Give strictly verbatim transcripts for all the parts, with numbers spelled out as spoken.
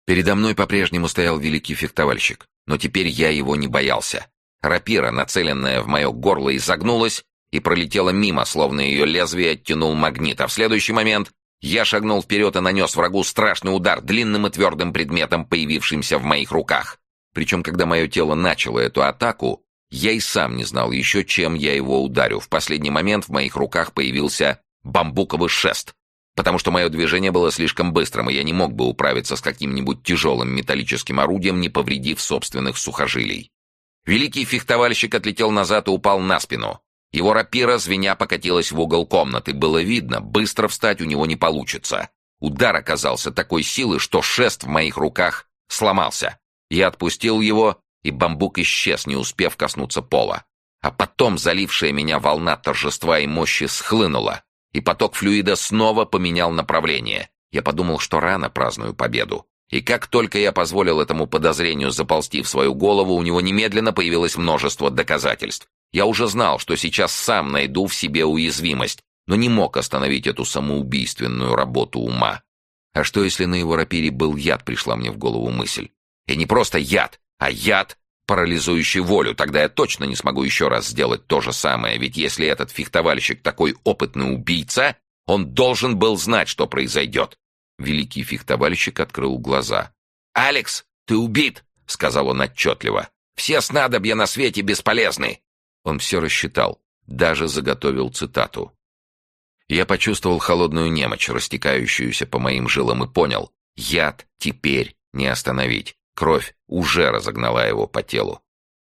Передо мной по-прежнему стоял великий фехтовальщик, но теперь я его не боялся. Рапира, нацеленная в мое горло, изогнулась и пролетела мимо, словно ее лезвие оттянул магнит, а в следующий момент я шагнул вперед и нанес врагу страшный удар длинным и твердым предметом, появившимся в моих руках. Причем, когда мое тело начало эту атаку, я и сам не знал еще, чем я его ударю. В последний момент в моих руках появился бамбуковый шест, потому что мое движение было слишком быстрым, и я не мог бы управиться с каким-нибудь тяжелым металлическим орудием, не повредив собственных сухожилий. Великий фехтовальщик отлетел назад и упал на спину. Его рапира, звеня, покатилась в угол комнаты. Было видно, быстро встать у него не получится. Удар оказался такой силы, что шест в моих руках сломался. Я отпустил его, и бамбук исчез, не успев коснуться пола. А потом залившая меня волна торжества и мощи схлынула, и поток флюида снова поменял направление. Я подумал, что рано праздную победу. И как только я позволил этому подозрению заползти в свою голову, у него немедленно появилось множество доказательств. Я уже знал, что сейчас сам найду в себе уязвимость, но не мог остановить эту самоубийственную работу ума. А что, если на его рапире был яд, пришла мне в голову мысль. И не просто яд, а яд, парализующий волю. Тогда я точно не смогу еще раз сделать то же самое, ведь если этот фехтовальщик такой опытный убийца, он должен был знать, что произойдет. Великий фехтовальщик открыл глаза. «Алекс, ты убит!» — сказал он отчетливо. «Все снадобья на свете бесполезны!» Он все рассчитал, даже заготовил цитату. Я почувствовал холодную немочь, растекающуюся по моим жилам, и понял, яд теперь не остановить. Кровь уже разогнала его по телу.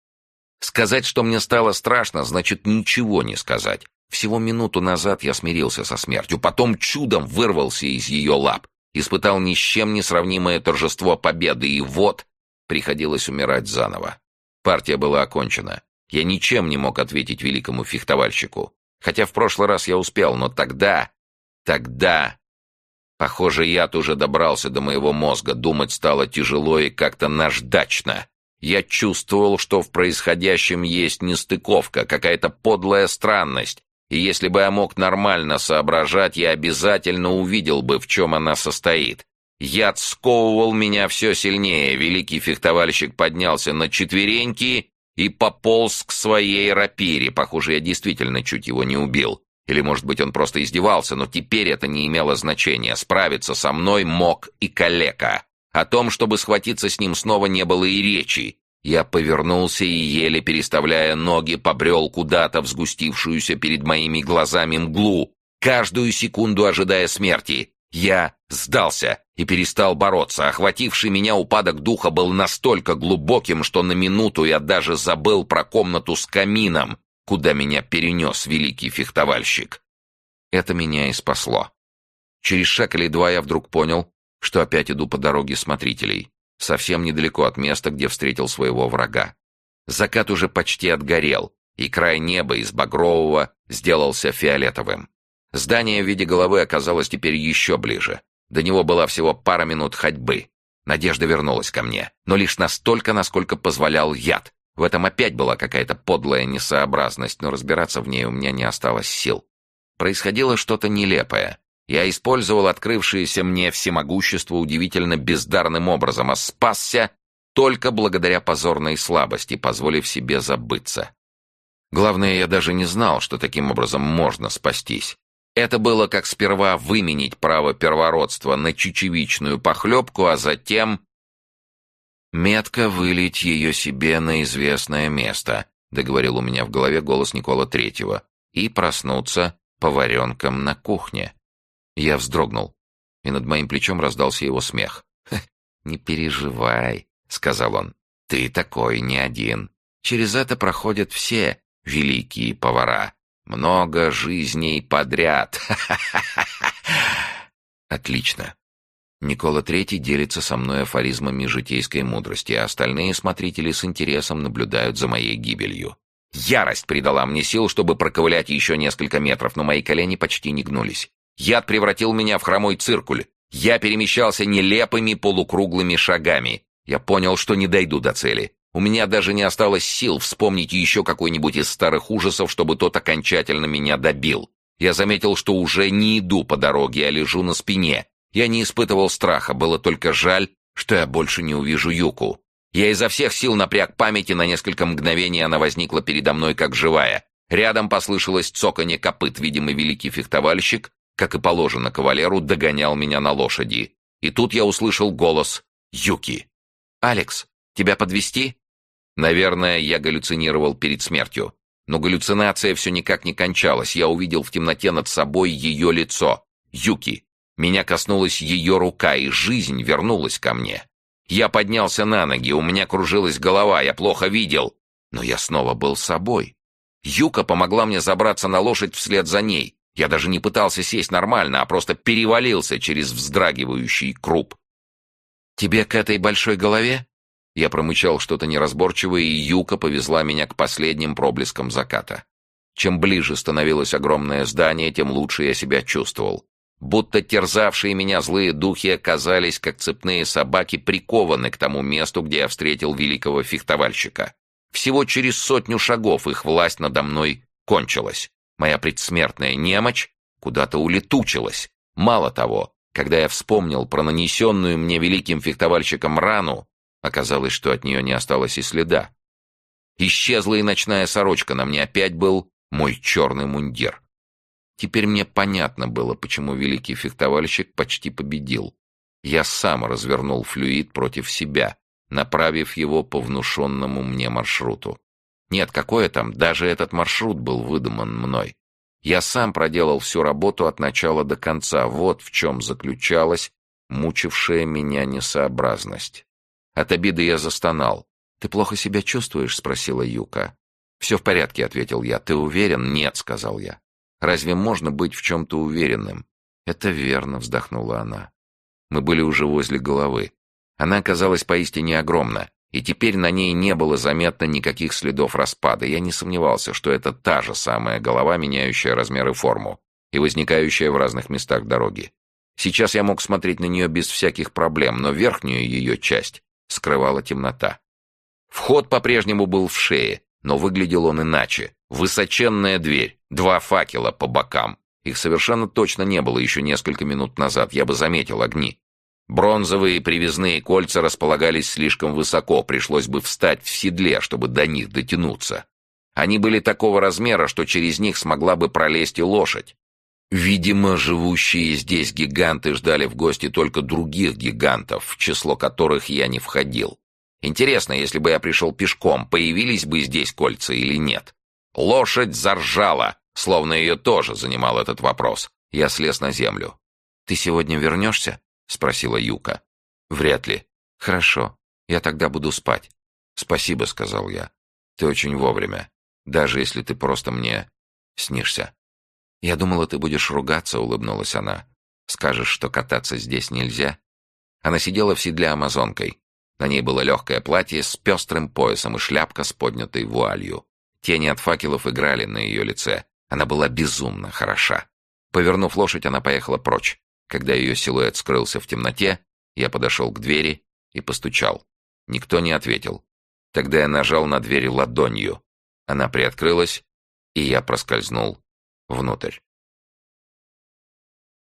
Сказать, что мне стало страшно, значит ничего не сказать. Всего минуту назад я смирился со смертью, потом чудом вырвался из ее лап, испытал ни с чем не сравнимое торжество победы, и вот приходилось умирать заново. Партия была окончена. Я ничем не мог ответить великому фехтовальщику. Хотя в прошлый раз я успел, но тогда... Тогда... Похоже, яд уже добрался до моего мозга, думать стало тяжело и как-то наждачно. Я чувствовал, что в происходящем есть нестыковка, какая-то подлая странность, и если бы я мог нормально соображать, я обязательно увидел бы, в чем она состоит. Яд сковывал меня все сильнее, великий фехтовальщик поднялся на четвереньки и пополз к своей рапире. Похоже, я действительно чуть его не убил. Или, может быть, он просто издевался, но теперь это не имело значения. Справиться со мной мог и калека. О том, чтобы схватиться с ним снова, не было и речи. Я повернулся и, еле переставляя ноги, побрел куда-то в сгустившуюся перед моими глазами мглу, каждую секунду ожидая смерти. Я сдался и перестал бороться. Охвативший меня упадок духа был настолько глубоким, что на минуту я даже забыл про комнату с камином, куда меня перенес великий фехтовальщик. Это меня и спасло. Через шаг или два я вдруг понял, что опять иду по дороге смотрителей, совсем недалеко от места, где встретил своего врага. Закат уже почти отгорел, и край неба из багрового сделался фиолетовым. Здание в виде головы оказалось теперь еще ближе. До него была всего пара минут ходьбы. Надежда вернулась ко мне, но лишь настолько, насколько позволял яд. В этом опять была какая-то подлая несообразность, но разбираться в ней у меня не осталось сил. Происходило что-то нелепое. Я использовал открывшееся мне всемогущество удивительно бездарным образом, а спасся только благодаря позорной слабости, позволив себе забыться. Главное, я даже не знал, что таким образом можно спастись. Это было как сперва выменить право первородства на чечевичную похлебку, а затем... «Метко вылить ее себе на известное место», — договорил у меня в голове голос Никола Третьего, «и проснуться поваренком на кухне». Я вздрогнул, и над моим плечом раздался его смех. «Не переживай», — сказал он, — «ты такой не один. Через это проходят все великие повара. Много жизней подряд. Отлично. Никола Третий делится со мной афоризмами житейской мудрости, а остальные смотрители с интересом наблюдают за моей гибелью. Ярость придала мне сил, чтобы проковылять еще несколько метров, но мои колени почти не гнулись. Яд превратил меня в хромой циркуль. Я перемещался нелепыми полукруглыми шагами. Я понял, что не дойду до цели. У меня даже не осталось сил вспомнить еще какой-нибудь из старых ужасов, чтобы тот окончательно меня добил. Я заметил, что уже не иду по дороге, а лежу на спине. Я не испытывал страха, было только жаль, что я больше не увижу Юку. Я изо всех сил напряг память, и на несколько мгновений она возникла передо мной как живая. Рядом послышалось цоканье копыт. Видимо, великий фехтовальщик, как и положено кавалеру, догонял меня на лошади. И тут я услышал голос Юки. «Алекс, тебя подвезти?» Наверное, я галлюцинировал перед смертью. Но галлюцинация все никак не кончалась. Я увидел в темноте над собой ее лицо. Юки. Меня коснулась ее рука, и жизнь вернулась ко мне. Я поднялся на ноги, у меня кружилась голова, я плохо видел. Но я снова был собой. Юка помогла мне забраться на лошадь вслед за ней. Я даже не пытался сесть нормально, а просто перевалился через вздрагивающий круп. «Тебе к этой большой голове?» Я промычал что-то неразборчивое, и Юка повезла меня к последним проблескам заката. Чем ближе становилось огромное здание, тем лучше я себя чувствовал. Будто терзавшие меня злые духи оказались, как цепные собаки, прикованы к тому месту, где я встретил великого фехтовальщика. Всего через сотню шагов их власть надо мной кончилась. Моя предсмертная немочь куда-то улетучилась. Мало того, когда я вспомнил про нанесенную мне великим фехтовальщиком рану, оказалось, что от нее не осталось и следа. Исчезла и ночная сорочка, на мне опять был мой черный мундир. Теперь мне понятно было, почему великий фехтовальщик почти победил. Я сам развернул флюид против себя, направив его по внушенному мне маршруту. Нет, какое там, даже этот маршрут был выдуман мной. Я сам проделал всю работу от начала до конца, вот в чем заключалась мучившая меня несообразность. От обиды я застонал. «Ты плохо себя чувствуешь?» — спросила Юка. «Все в порядке», — ответил я. «Ты уверен?» «Нет», — сказал я. «Разве можно быть в чем-то уверенным?» «Это верно», — вздохнула она. Мы были уже возле головы. Она оказалась поистине огромна, и теперь на ней не было заметно никаких следов распада. Я не сомневался, что это та же самая голова, меняющая размер и форму, и возникающая в разных местах дороги. Сейчас я мог смотреть на нее без всяких проблем, но верхнюю ее часть скрывала темнота. Вход по-прежнему был в шее, но выглядел он иначе. Высоченная дверь, два факела по бокам. Их совершенно точно не было еще несколько минут назад, я бы заметил огни. Бронзовые привязные кольца располагались слишком высоко, пришлось бы встать в седле, чтобы до них дотянуться. Они были такого размера, что через них смогла бы пролезть и лошадь. Видимо, живущие здесь гиганты ждали в гости только других гигантов, в число которых я не входил. Интересно, если бы я пришел пешком, появились бы здесь кольца или нет? Лошадь заржала, словно ее тоже занимал этот вопрос. Я слез на землю. «Ты сегодня вернешься?» — спросила Юка. «Вряд ли». «Хорошо, я тогда буду спать». «Спасибо», — сказал я. «Ты очень вовремя, даже если ты просто мне снишься». «Я думала, ты будешь ругаться», — улыбнулась она. «Скажешь, что кататься здесь нельзя?» Она сидела в седле амазонкой. На ней было легкое платье с пестрым поясом и шляпка с поднятой вуалью. Тени от факелов играли на ее лице. Она была безумно хороша. Повернув лошадь, она поехала прочь. Когда ее силуэт скрылся в темноте, я подошел к двери и постучал. Никто не ответил. Тогда я нажал на дверь ладонью. Она приоткрылась, и я проскользнул внутрь.